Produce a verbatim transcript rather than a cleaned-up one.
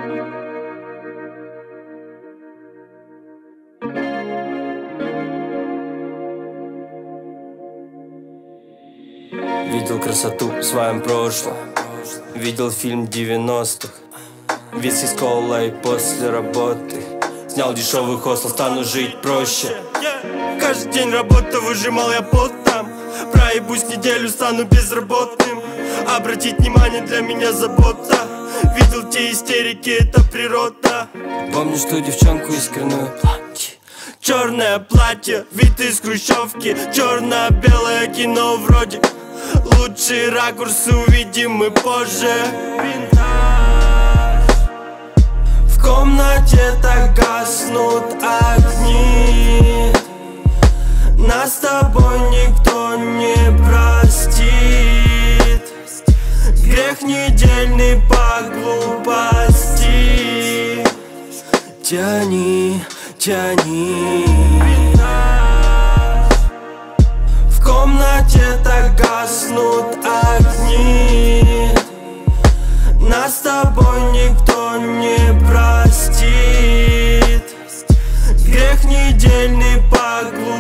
Видел красоту в своем прошлом, видел фильм девяностых. Виски с колой после работы, снял дешевый хостел, стану жить проще. Каждый день работа, выжимал я пот там. Проебусь неделю, стану безработным. Обратить внимание для меня забота. Видел те истерики, это природа. Помнишь ту девчонку искреннюю платье? Черное платье, вид из хрущевки. Черно-белое кино вроде. Лучшие ракурсы увидим мы позже. Винтаж. В комнате так гаснут огни. Нас с тобой никто не простит. Грех недельный по глупости. Тяни, тяни. В комнате так гаснут огни. Нас с тобой никто не простит. Грех недельный по глупости.